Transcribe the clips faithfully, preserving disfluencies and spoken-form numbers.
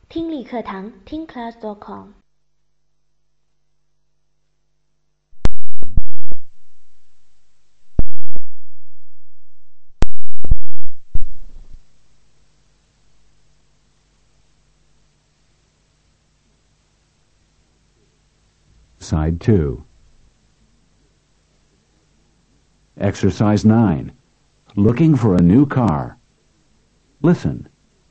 听力课堂听 class dot com。 Side two. Exercise nine. Looking for a new car. Listen.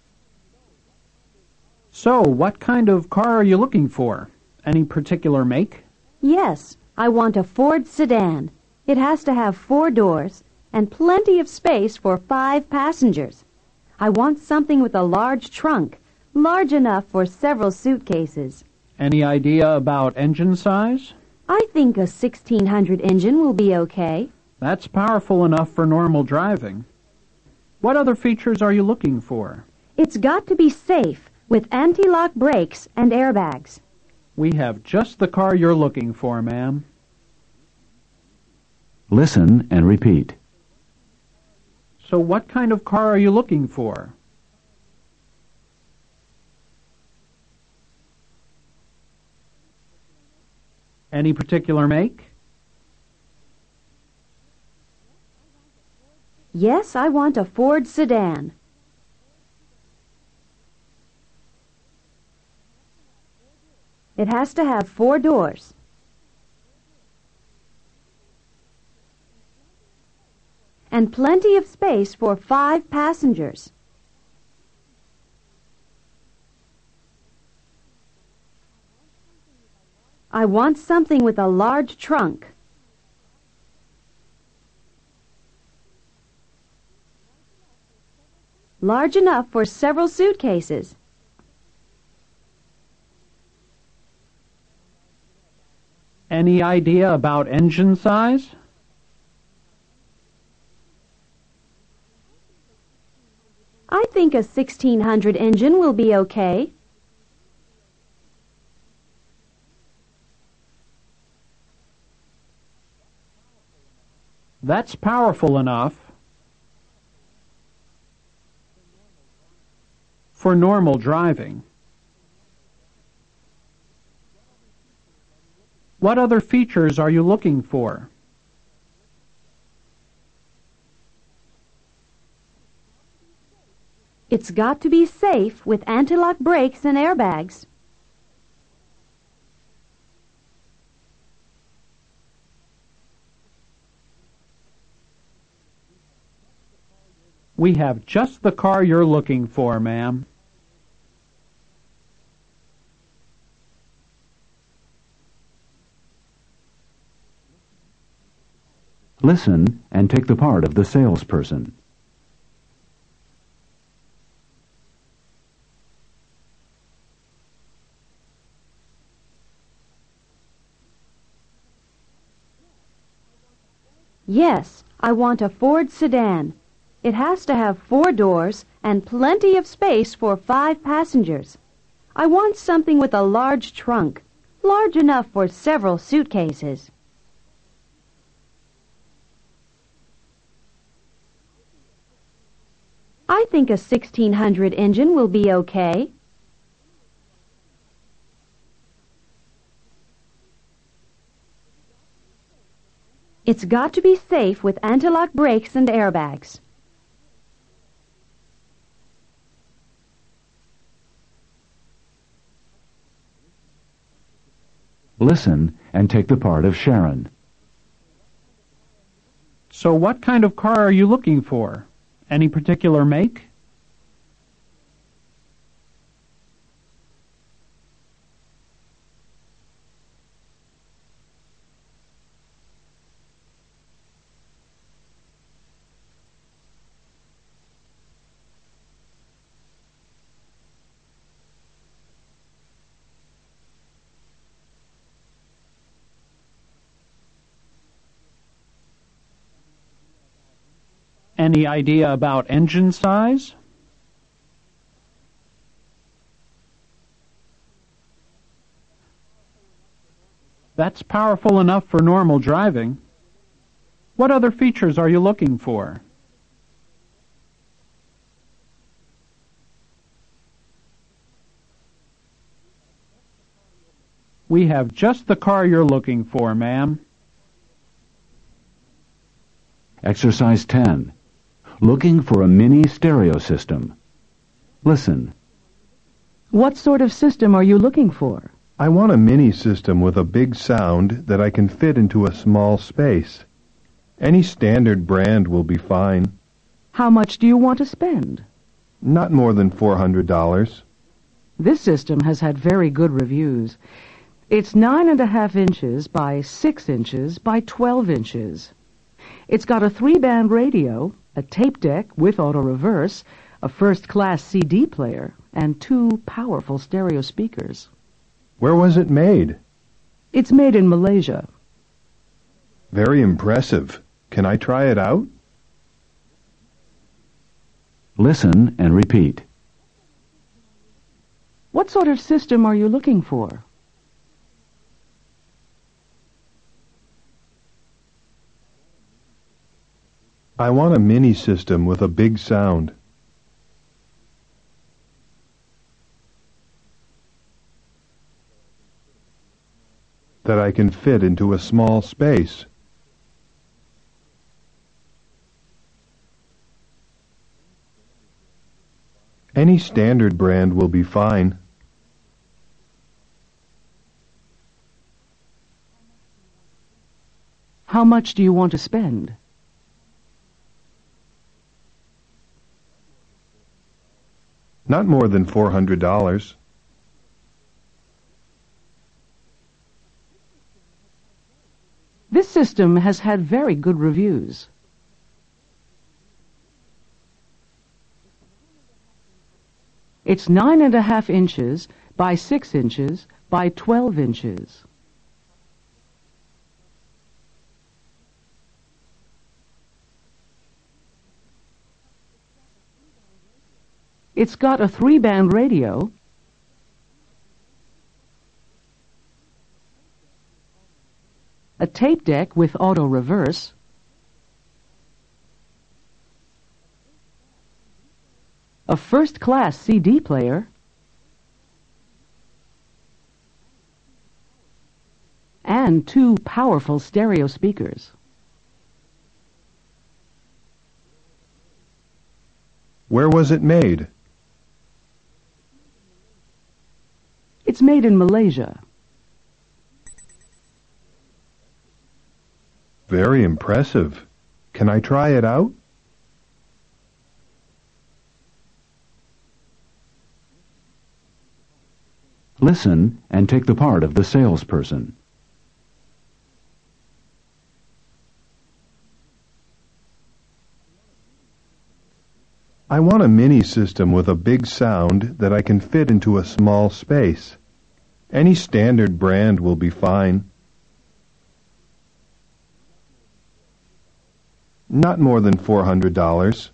So, what kind of car are you looking for? Any particular make? Yes, I want a Ford sedan. It has to have four doors and plenty of space for five passengers. I want something with a large trunk, large enough for several suitcases. Any idea about engine size? I think a sixteen hundred engine will be okay. That's powerful enough for normal driving. What other features are you looking for? It's got to be safe, with anti-lock brakes and airbags. We have just the car you're looking for, ma'am. Listen and repeat. So what kind of car are you looking for? Any particular make? Yes, I want a Ford sedan. It has to have four doors. And plenty of space for five passengers. I want something with a large trunk. Large enough for several suitcases. Any idea about engine size? I think a sixteen hundred engine will be okay. That's powerful enough for normal driving. What other features are you looking for? It's got to be safe with anti-lock brakes and airbags. We have just the car you're looking for, ma'am. Listen and take the part of the salesperson. Yes, I want a Ford sedan. It has to have four doors and plenty of space for five passengers. I want something with a large trunk, large enough for several suitcases. I think a sixteen hundred engine will be okay. It's got to be safe with anti-lock brakes and airbags. Listen and take the part of Sharon. So what kind of car are you looking for? Any particular make? Any idea about engine size? That's powerful enough for normal driving. What other features are you looking for? We have just the car you're looking for, ma'am. Exercise ten. Looking for a mini stereo system. Listen. What sort of system are you looking for? I want a mini system with a big sound that I can fit into a small space. Any standard brand will be fine. How much do you want to spend? Not more than four hundred dollars. This system has had very good reviews. It's nine and a half inches by six inches by twelve inches. It's got a three-band radio, a tape deck with auto-reverse, a first-class C D player, and two powerful stereo speakers. Where was it made? It's made in Malaysia. Very impressive. Can I try it out? Listen and repeat. What sort of system are you looking for? I want a mini system with a big sound. That I can fit into a small space. Any standard brand will be fine. How much do you want to spend? Not more than four hundred dollars. This system has had very good reviews. It's nine and a half inches by six inches by twelve inches. It's got a three-band radio, a tape deck with auto-reverse, a first-class C D player, and two powerful stereo speakers. Where was it made? It's made in Malaysia. Very impressive. Can I try it out? Listen and take the part of the salesperson. I want a mini system with a big sound that I can fit into a small space. Any standard brand will be fine. Not more than four hundred dollars.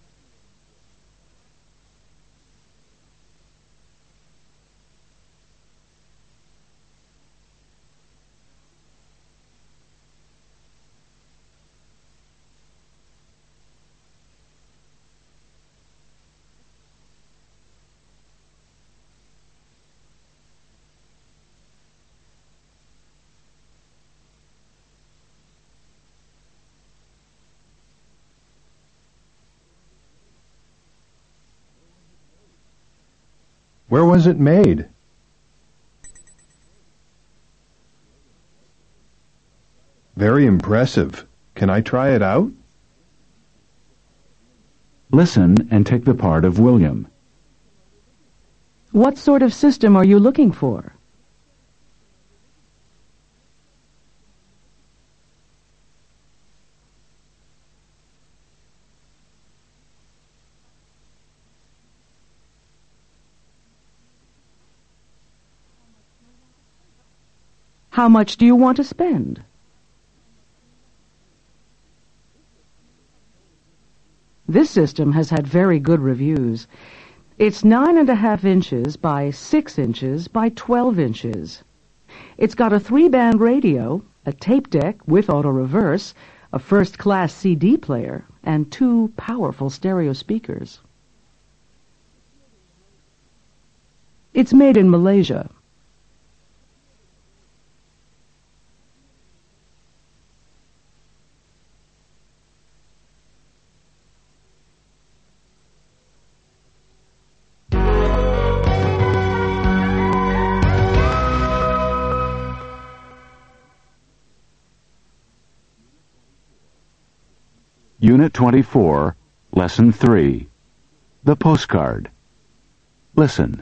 Where was it made? Very impressive. Can I try it out? Listen and take the part of William. What sort of system are you looking for? How much do you want to spend? This system has had very good reviews. It's nine and a half inches by six inches by twelve inches. It's got a three-band radio, a tape deck with auto-reverse, a first-class C D player, and two powerful stereo speakers. It's made in Malaysia. Unit twenty-four, Lesson three. The Postcard. Listen.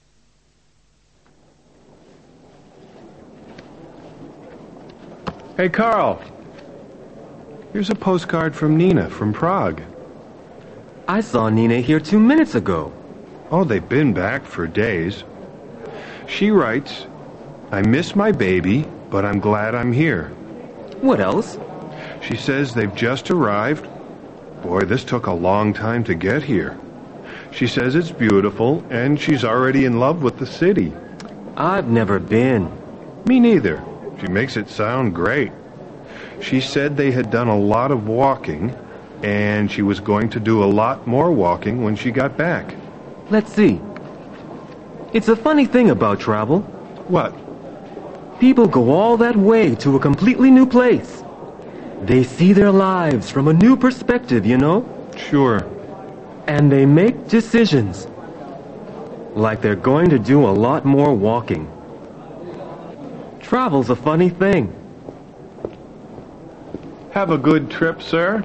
Hey, Carl. Here's a postcard from Nina from Prague. I saw Nina here two minutes ago. Oh, they've been back for days. She writes, I miss my baby, but I'm glad I'm here. What else? She says they've just arrived. Boy, this took a long time to get here. She says it's beautiful, and she's already in love with the city. I've never been. Me neither. She makes it sound great. She said they had done a lot of walking, and she was going to do a lot more walking when she got back. Let's see. It's a funny thing about travel. What? People go all that way to a completely new place. They see their lives from a new perspective, you know? Sure. And they make decisions. Like they're going to do a lot more walking. Travel's a funny thing. Have a good trip, sir.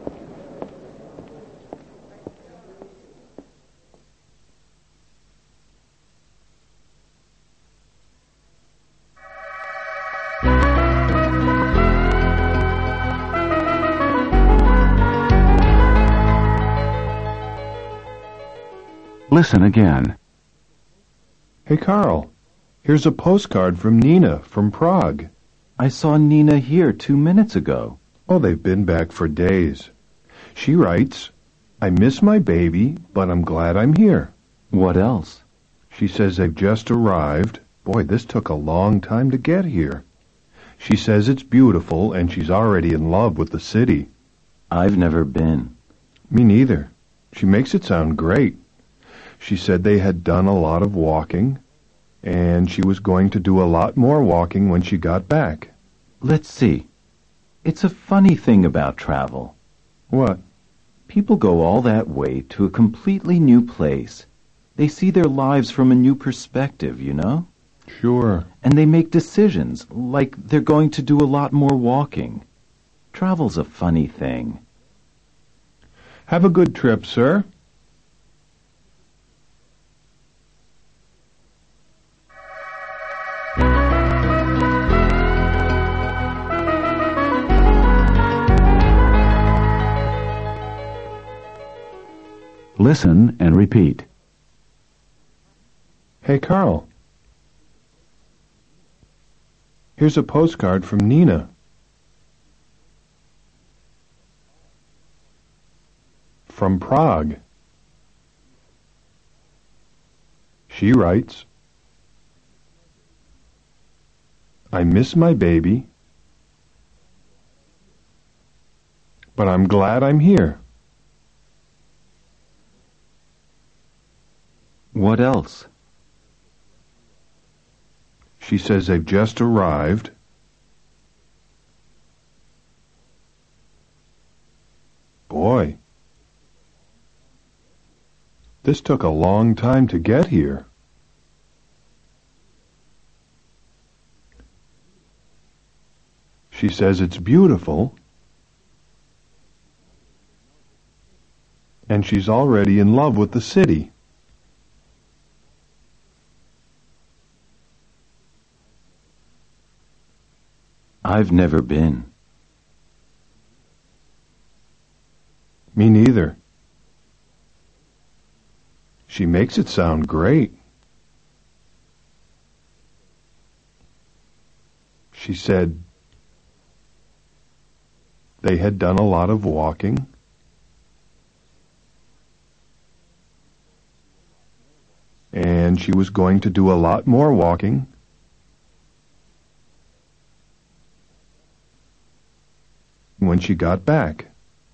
Listen again. Hey, Carl. Here's a postcard from Nina from Prague. I saw Nina here two minutes ago. Oh, they've been back for days. She writes, I miss my baby, but I'm glad I'm here. What else? She says they've just arrived. Boy, this took a long time to get here. She says it's beautiful, and she's already in love with the city. I've never been. Me neither. She makes it sound great. She said they had done a lot of walking, and she was going to do a lot more walking when she got back. Let's see. It's a funny thing about travel. What? People go all that way to a completely new place. They see their lives from a new perspective, you know? Sure. And they make decisions, like they're going to do a lot more walking. Travel's a funny thing. Have a good trip, sir. Listen and repeat. Hey, Carl. Here's a postcard from Nina. From Prague. She writes, I miss my baby, but I'm glad I'm here. What else? She says they've just arrived. Boy, this took a long time to get here. She says it's beautiful, and she's already in love with the city. I've never been. Me neither. She makes it sound great. She said they had done a lot of walking, and she was going to do a lot more walking when she got back.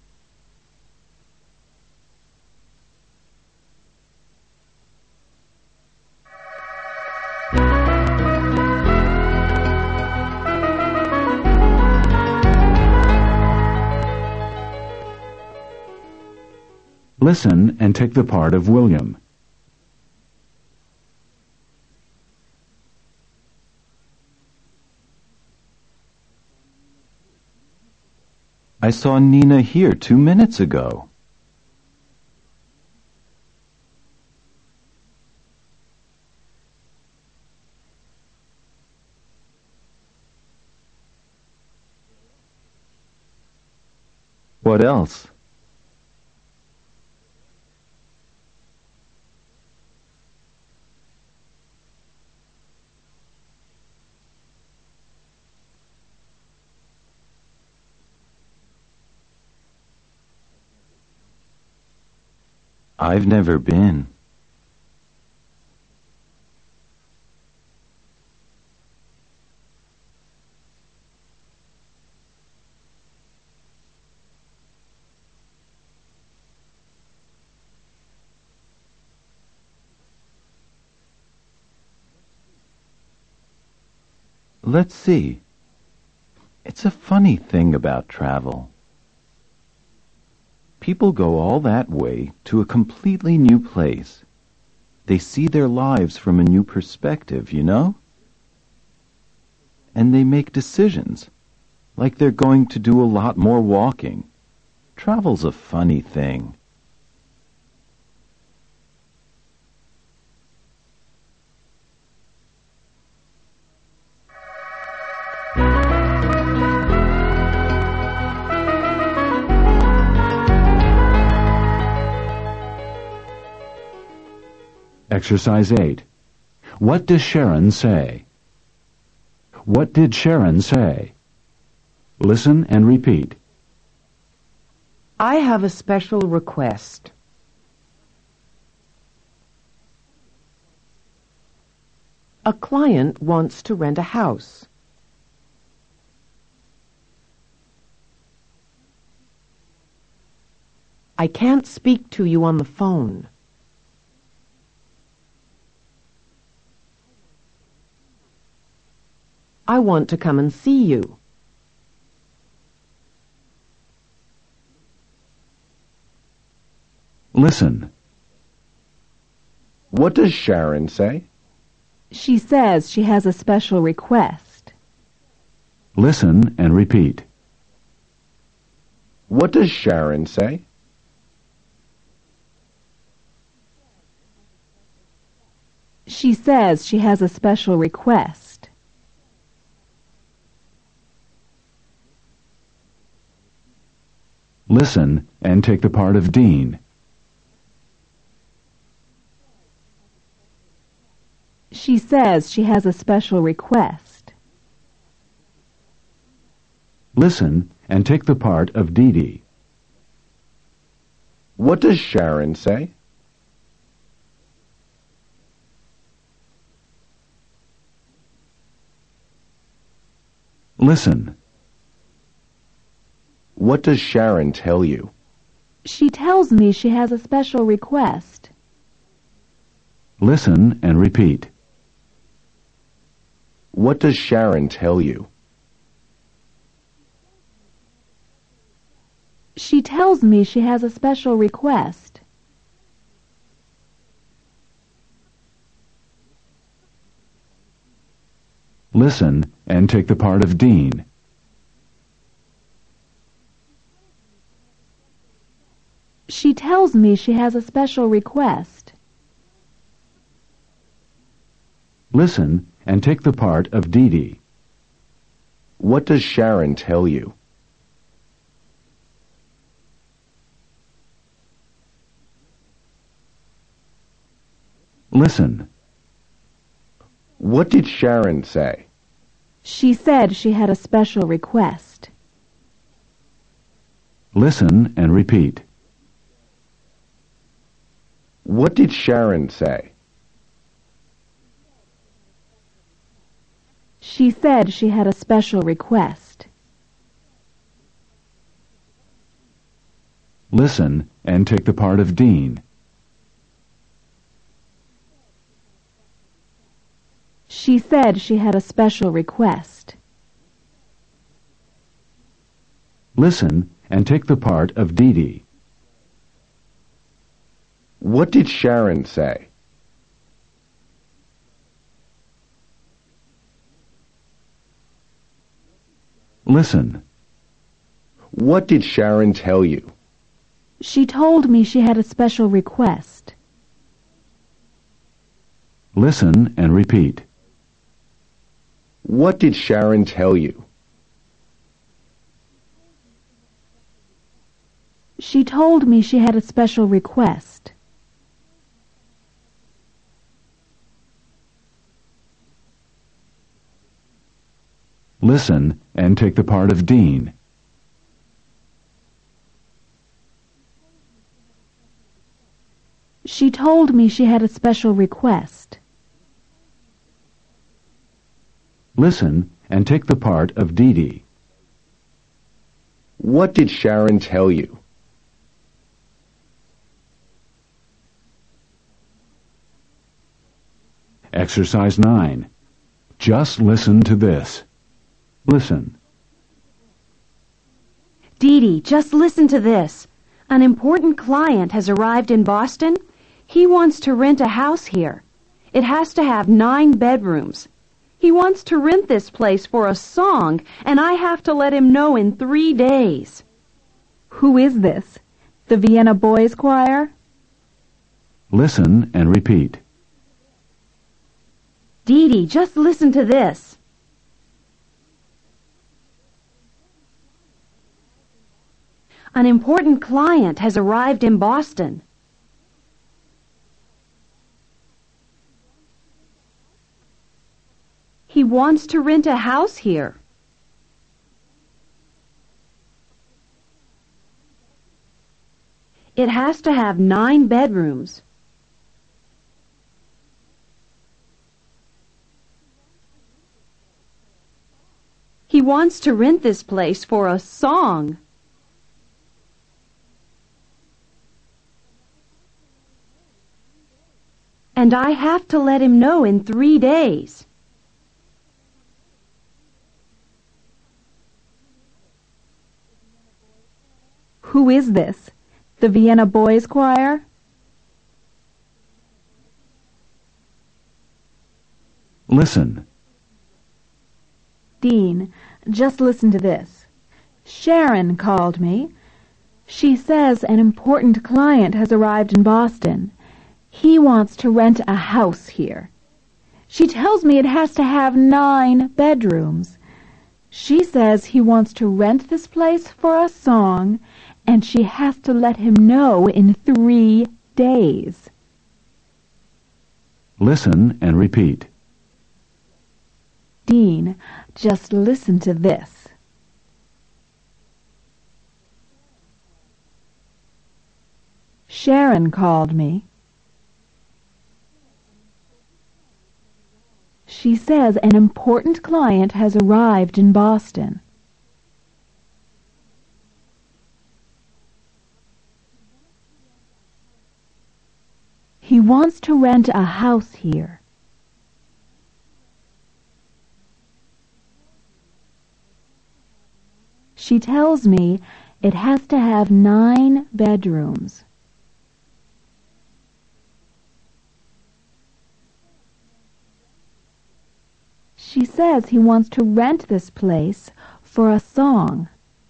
Listen and take the part of William. I saw Nina here two minutes ago. What else? I've never been. Let's see. It's a funny thing about travel. People go all that way to a completely new place. They see their lives from a new perspective, you know? And they make decisions, like they're going to do a lot more walking. Travel's a funny thing. Exercise eight. What does Sharon say? What did Sharon say? Listen and repeat. I have a special request. A client wants to rent a house. I can't speak to you on the phone. I want to come and see you. Listen. What does Sharon say? She says she has a special request. Listen and repeat. What does Sharon say? She says she has a special request. Listen and take the part of Dean. She says she has a special request. Listen and take the part of Dee Dee. What does Sharon say? Listen. What does Sharon tell you? She tells me she has a special request. Listen and repeat. What does Sharon tell you? She tells me she has a special request. Listen and take the part of Dean. She tells me she has a special request. Listen and take the part of Dee Dee. What does Sharon tell you? Listen. What did Sharon say? She said she had a special request. Listen and repeat. What did Sharon say? She said she had a special request. Listen and take the part of Dean. She said she had a special request. Listen and take the part of Dee Dee. What did Sharon say? Listen. What did Sharon tell you? She told me she had a special request. Listen and repeat. What did Sharon tell you? She told me she had a special request. Listen and take the part of Dean. She told me she had a special request. Listen and take the part of Dee Dee. What did Sharon tell you? Exercise nine. Just listen to this. Listen. Dee Dee, just listen to this. An important client has arrived in Boston. He wants to rent a house here. It has to have nine bedrooms. He wants to rent this place for a song, and I have to let him know in three days. Who is this? The Vienna Boys Choir? Listen and repeat. Dee Dee, just listen to this. An important client has arrived in Boston. He wants to rent a house here. It has to have nine bedrooms. He wants to rent this place for a song. And I have to let him know in three days. Who is this? The Vienna Boys Choir? Listen. Dean, just listen to this. Sharon called me. She says an important client has arrived in Boston. He wants to rent a house here. She tells me it has to have nine bedrooms. She says he wants to rent this place for a song, and she has to let him know in three days. Listen and repeat. Dean, just listen to this. Sharon called me. She says an important client has arrived in Boston. He wants to rent a house here. She tells me it has to have nine bedrooms. She says he wants to rent this place for a song.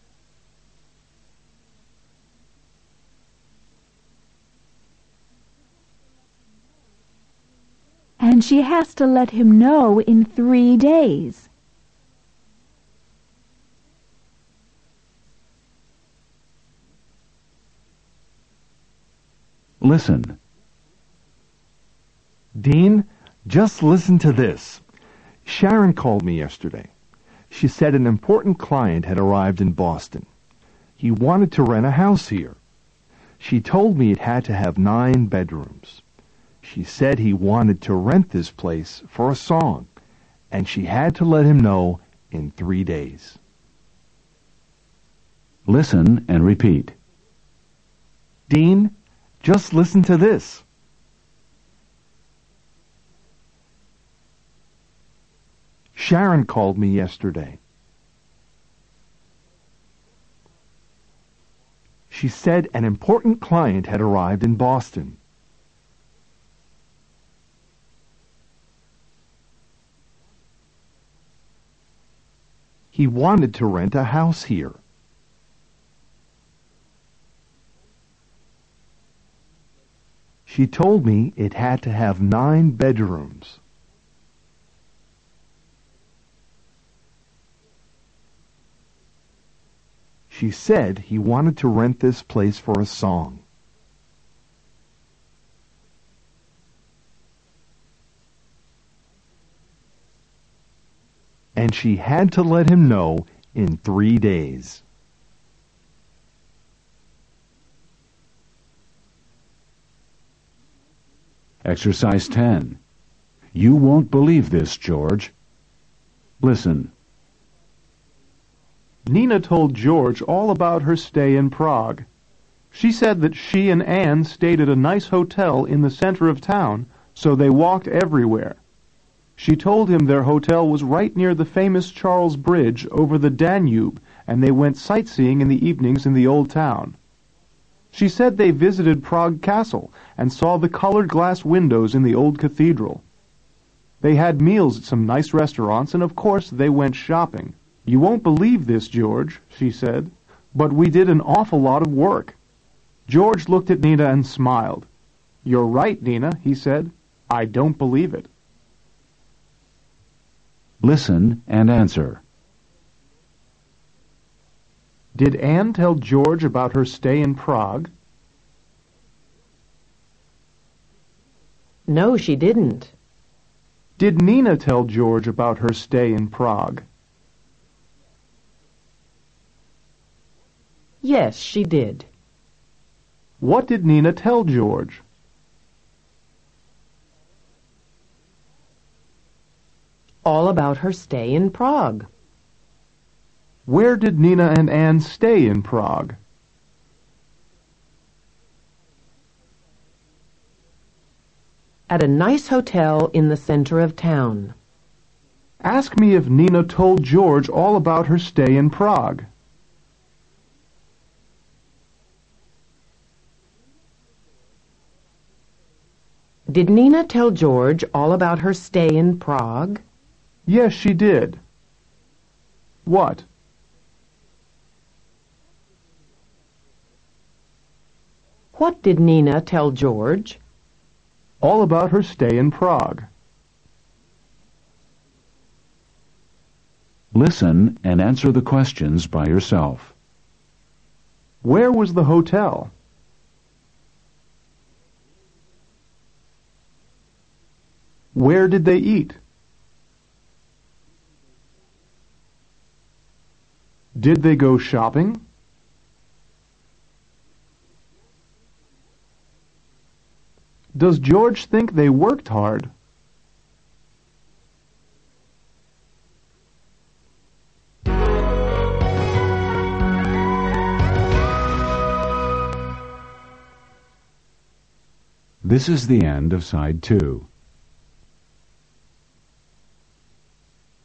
And she has to let him know in three days. Listen. Dean, just listen to this. Sharon called me yesterday. She said an important client had arrived in Boston. He wanted to rent a house here. She told me it had to have nine bedrooms. She said he wanted to rent this place for a song, and she had to let him know in three days. Listen and repeat. Dean, just listen to this. Sharon called me yesterday. She said an important client had arrived in Boston. He wanted to rent a house here. She told me it had to have nine bedrooms. She said he wanted to rent this place for a song. And she had to let him know in three days. Exercise ten. You won't believe this, George. Listen. Nina told George all about her stay in Prague. She said that she and Anne stayed at a nice hotel in the center of town, so they walked everywhere. She told him their hotel was right near the famous Charles Bridge over the Danube, and they went sightseeing in the evenings in the old town. She said they visited Prague Castle and saw the colored glass windows in the old cathedral. They had meals at some nice restaurants, and of course they went shopping. You won't believe this, George, she said, but we did an awful lot of work. George looked at Nina and smiled. You're right, Nina, he said. I don't believe it. Listen and answer. Did Anne tell George about her stay in Prague? No, she didn't. Did Nina tell George about her stay in Prague? Yes, she did. What did Nina tell George? All about her stay in Prague. Where did Nina and Anne stay in Prague? At a nice hotel in the center of town. Ask me if Nina told George all about her stay in Prague. Did Nina tell George all about her stay in Prague? Yes, she did. What? What did Nina tell George? All about her stay in Prague. Listen and answer the questions by yourself. Where was the hotel? Where did they eat? Did they go shopping? Does George think they worked hard? This is the end of side two.